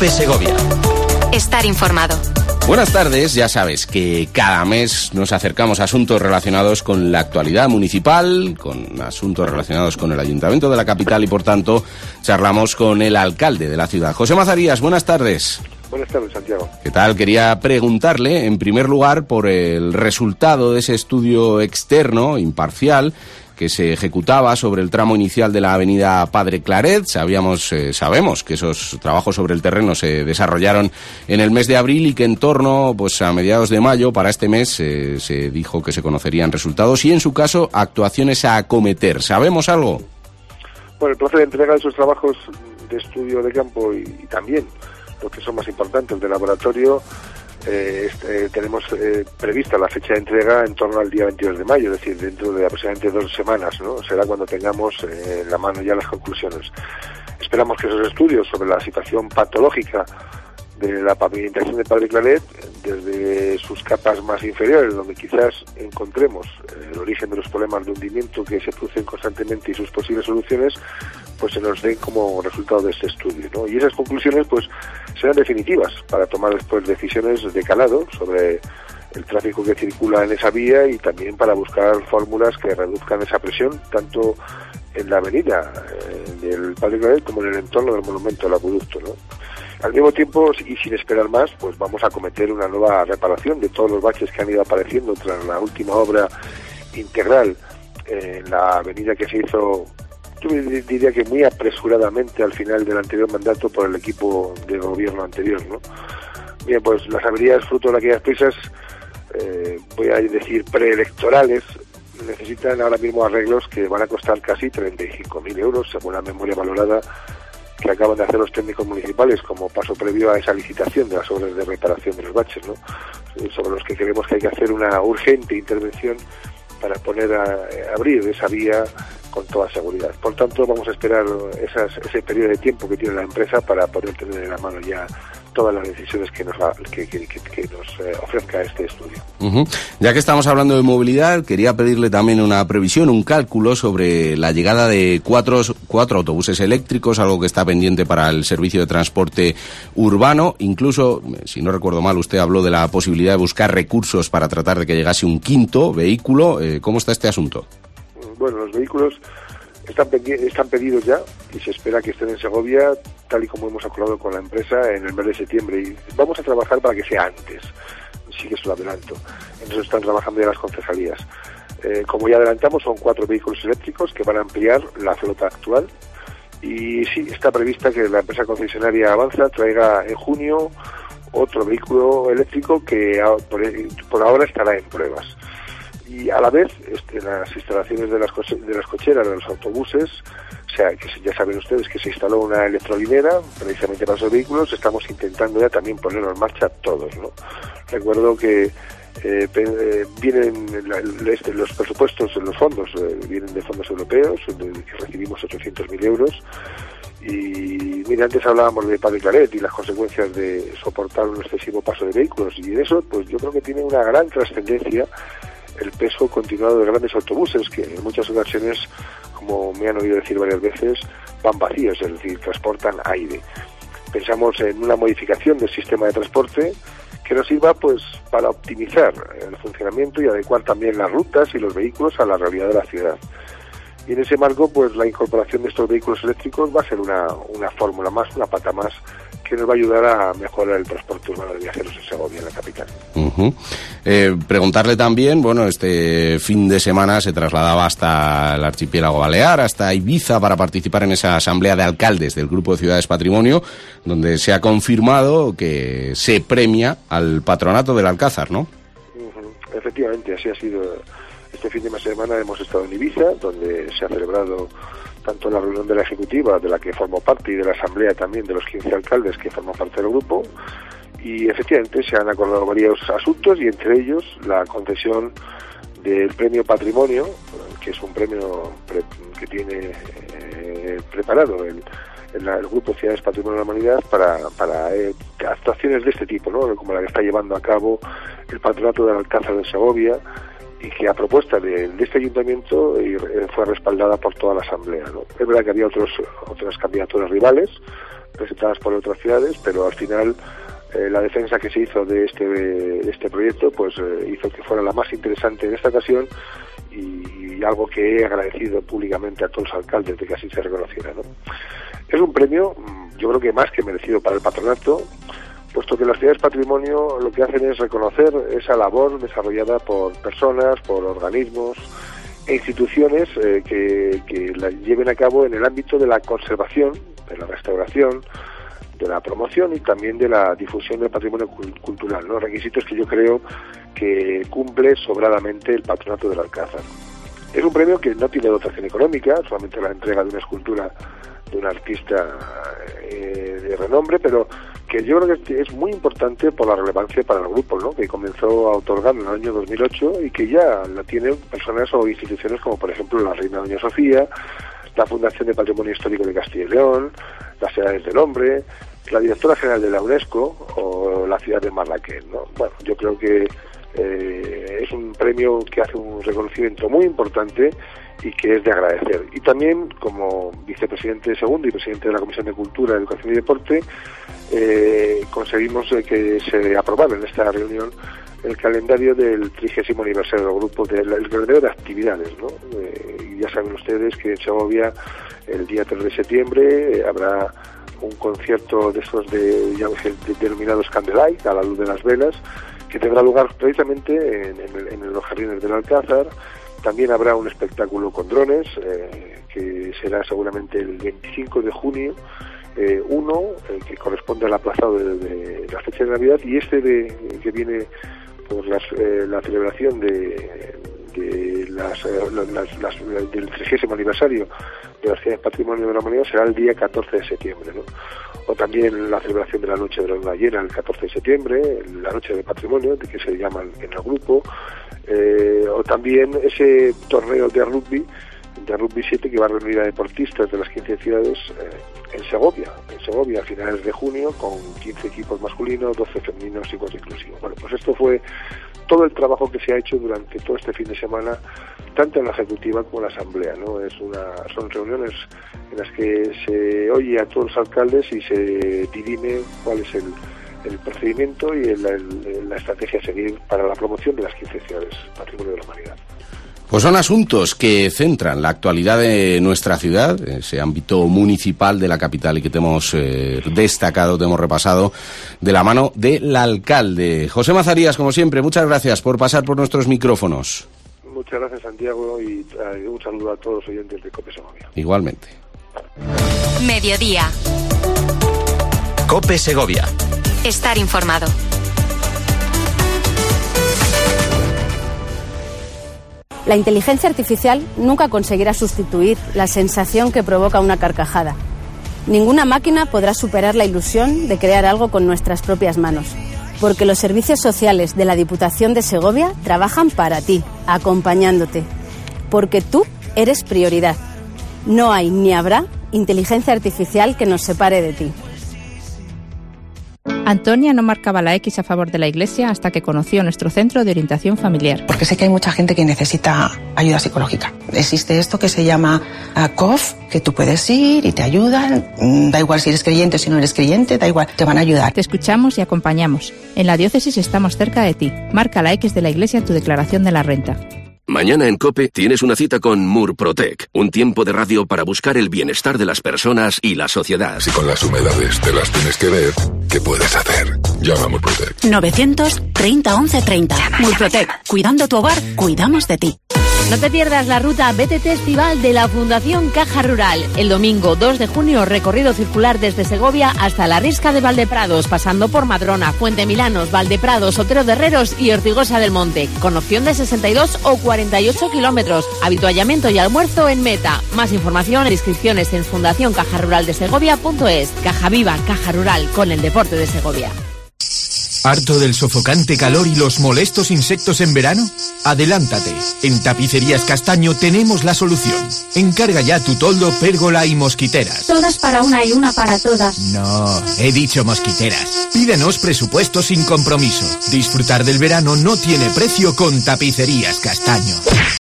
COPE Segovia. Estar informado. Buenas tardes, ya sabes que cada mes nos acercamos a asuntos relacionados con la actualidad municipal, con asuntos relacionados con el Ayuntamiento de la capital y por tanto charlamos con el alcalde de la ciudad. José Mazarías, buenas tardes. Buenas tardes, Santiago. ¿Qué tal? Quería preguntarle, en primer lugar, por el resultado de ese estudio externo, imparcial, que se ejecutaba sobre el tramo inicial de la avenida Padre Claret. Sabemos que esos trabajos sobre el terreno se desarrollaron en el mes de abril y que en torno a mediados de mayo, para este mes, se dijo que se conocerían resultados y, en su caso, actuaciones a acometer. ¿Sabemos algo? Bueno, el plazo de entrega de esos trabajos de estudio de campo y también los que son más importantes de laboratorio, tenemos prevista la fecha de entrega en torno al día 22 de mayo, es decir, dentro de aproximadamente 2 semanas, ¿no? Será cuando tengamos en la mano ya las conclusiones. Esperamos que esos estudios sobre la situación patológica de la pavimentación de Padre Claret, desde sus capas más inferiores, donde quizás encontremos el origen de los problemas de hundimiento que se producen constantemente y sus posibles soluciones, pues se nos den como resultado de este estudio, ¿no? Y esas conclusiones pues serán definitivas para tomar después decisiones de calado sobre el tráfico que circula en esa vía y también para buscar fórmulas que reduzcan esa presión, tanto en la avenida del Padre Claret como en el entorno del monumento del acueducto, ¿no? Al mismo tiempo, y sin esperar más, pues vamos a acometer una nueva reparación de todos los baches que han ido apareciendo tras la última obra integral en la avenida que se hizo, yo diría que muy apresuradamente al final del anterior mandato por el equipo de gobierno anterior, ¿no? Bien, pues las averías fruto de aquellas prisas, voy a decir preelectorales, necesitan ahora mismo arreglos que van a costar casi 35.000 euros, según la memoria valorada que acaban de hacer los técnicos municipales como paso previo a esa licitación de las obras de reparación de los baches, ¿no? Sobre los que creemos que hay que hacer una urgente intervención para poner a abrir esa vía con toda seguridad. Por tanto, vamos a esperar ese periodo de tiempo que tiene la empresa para poder tener en la mano ya todas las decisiones que nos ofrezca este estudio. Ya que estamos hablando de movilidad, quería pedirle también una previsión, un cálculo sobre la llegada de cuatro autobuses eléctricos, algo que está pendiente para el servicio de transporte urbano. Incluso, si no recuerdo mal, usted habló de la posibilidad de buscar recursos para tratar de que llegase un quinto vehículo. ¿Cómo está este asunto? Bueno, los vehículos están pedidos ya y se espera que estén en Segovia, tal y como hemos acordado con la empresa en el mes de septiembre, y vamos a trabajar para que sea antes. Sí que es un adelanto. En eso están trabajando ya las concejalías. Como ya adelantamos, son 4 vehículos eléctricos que van a ampliar la flota actual y sí, está prevista que la empresa concesionaria Avanza traiga en junio otro vehículo eléctrico que por ahora estará en pruebas. Y a la vez, en las instalaciones de las cocheras, de los autobuses, o sea, que ya saben ustedes que se instaló una electrolinera precisamente para esos vehículos, estamos intentando ya también ponerlo en marcha todos, ¿no? Recuerdo que vienen los presupuestos, los fondos, vienen de fondos europeos, que recibimos 800.000 euros, y mira, antes hablábamos de Padre Claret y las consecuencias de soportar un excesivo paso de vehículos, y de eso, pues yo creo que tiene una gran trascendencia el peso continuado de grandes autobuses que en muchas ocasiones, como me han oído decir varias veces, van vacíos, es decir, transportan aire. Pensamos en una modificación del sistema de transporte que nos sirva pues para optimizar el funcionamiento y adecuar también las rutas y los vehículos a la realidad de la ciudad. Y en ese marco, pues la incorporación de estos vehículos eléctricos va a ser una fórmula más, una pata más, que nos va a ayudar a mejorar el transporte urbano de viajeros en Segovia, en la capital. Preguntarle también, bueno, este fin de semana se trasladaba hasta el archipiélago balear, hasta Ibiza, para participar en esa asamblea de alcaldes del Grupo de Ciudades Patrimonio, donde se ha confirmado que se premia al patronato del Alcázar, ¿no? Efectivamente, así ha sido. Este fin de semana hemos estado en Ibiza, donde se ha celebrado tanto la reunión de la Ejecutiva, de la que formo parte, y de la Asamblea también de los 15 alcaldes que forman parte del grupo, y efectivamente se han acordado varios asuntos, y entre ellos la concesión del Premio Patrimonio, que es un premio que tiene preparado el Grupo Ciudades Patrimonio de la Humanidad para actuaciones de este tipo, ¿no? Como la que está llevando a cabo el Patronato del Alcázar de Segovia, y que a propuesta de este ayuntamiento fue respaldada por toda la asamblea, ¿no? Es verdad que había otras candidaturas rivales presentadas por otras ciudades, pero al final la defensa que se hizo de este proyecto pues hizo que fuera la más interesante en esta ocasión y algo que he agradecido públicamente a todos los alcaldes de que así se reconociera, ¿no? Es un premio, yo creo que más que merecido para el patronato, puesto que las ciudades patrimonio lo que hacen es reconocer esa labor desarrollada por personas, por organismos e instituciones que la lleven a cabo en el ámbito de la conservación, de la restauración, de la promoción y también de la difusión del patrimonio cultural, ¿no? Requisitos que yo creo que cumple sobradamente el patronato del Alcázar. Es un premio que no tiene dotación económica, solamente la entrega de una escultura de un artista de renombre, pero que yo creo que es muy importante por la relevancia para el grupo, ¿no? Que comenzó a otorgarlo en el año 2008 y que ya la tienen personas o instituciones como por ejemplo la Reina Doña Sofía, la Fundación de Patrimonio Histórico de Castilla y León, las Ciudades del Hombre, la Directora General de la UNESCO o la ciudad de Marrakech, ¿no? Bueno, yo creo que es un premio que hace un reconocimiento muy importante y que es de agradecer. Y también, como vicepresidente segundo y presidente de la Comisión de Cultura, Educación y Deporte, conseguimos que se aprobara en esta reunión el calendario del 30º aniversario del grupo, el calendario de actividades, ¿no? Y ya saben ustedes que en Segovia, el día 3 de septiembre, habrá un concierto de estos denominados Candlelight, a la luz de las velas, que tendrá lugar precisamente en los jardines del Alcázar. También habrá un espectáculo con drones, que será seguramente el 25 de junio, que corresponde al aplazado de la fecha de Navidad, y que viene por la celebración del 30º aniversario de las ciudades Patrimonio de la Humanidad será el día 14 de septiembre, ¿no? O también la celebración de la Noche de la Luna Llena el 14 de septiembre, la Noche de Patrimonio, de que se llaman en el grupo, o también ese torneo de rugby 7 que va a reunir a deportistas de las 15 ciudades en Segovia a finales de junio, con 15 equipos masculinos, 12 femeninos y 4 inclusivos. Bueno, pues esto fue todo el trabajo que se ha hecho durante todo este fin de semana, tanto en la ejecutiva como en la asamblea, ¿no? Son reuniones en las que se oye a todos los alcaldes y se dirime cuál es el procedimiento y la estrategia a seguir para la promoción de las 15 ciudades Patrimonio de la Humanidad. Pues son asuntos que centran la actualidad de nuestra ciudad, ese ámbito municipal de la capital, y que te hemos destacado, te hemos repasado de la mano del alcalde. José Mazarías, como siempre, muchas gracias por pasar por nuestros micrófonos. Muchas gracias, Santiago, y un saludo a todos los oyentes de COPE Segovia. Igualmente. Mediodía. COPE Segovia. Estar informado. La inteligencia artificial nunca conseguirá sustituir la sensación que provoca una carcajada. Ninguna máquina podrá superar la ilusión de crear algo con nuestras propias manos, porque los servicios sociales de la Diputación de Segovia trabajan para ti, acompañándote, porque tú eres prioridad. No hay ni habrá inteligencia artificial que nos separe de ti. Antonia no marcaba la X a favor de la Iglesia hasta que conoció nuestro centro de orientación familiar. Porque sé que hay mucha gente que necesita ayuda psicológica. Existe esto que se llama COF, que tú puedes ir y te ayudan. Da igual si eres creyente o si no eres creyente, da igual, te van a ayudar. Te escuchamos y acompañamos. En la diócesis estamos cerca de ti. Marca la X de la Iglesia en tu declaración de la renta. Mañana en COPE tienes una cita con Murprotec, un tiempo de radio para buscar el bienestar de las personas y la sociedad. Si con las humedades te las tienes que ver, ¿qué puedes hacer? Llama a Murprotec. 930 11 30. Murprotec. Cuidando tu hogar, cuidamos de ti. No te pierdas la ruta BTT Estival de la Fundación Caja Rural. El domingo 2 de junio, recorrido circular desde Segovia hasta la Risca de Valdeprados, pasando por Madrona, Fuente Milanos, Valdeprados, Otero de Herreros y Ortigosa del Monte, con opción de 62 o 48 kilómetros. Habituallamiento y almuerzo en Meta. Más información e inscripciones en fundacioncajaruraldesegovia.es. Caja Viva, Caja Rural, con el deporte de Segovia. ¿Harto del sofocante calor y los molestos insectos en verano? Adelántate. En Tapicerías Castaño tenemos la solución. Encarga ya tu toldo, pérgola y mosquiteras. Todas para una y una para todas. No, he dicho mosquiteras. Pídenos presupuesto sin compromiso. Disfrutar del verano no tiene precio con Tapicerías Castaño.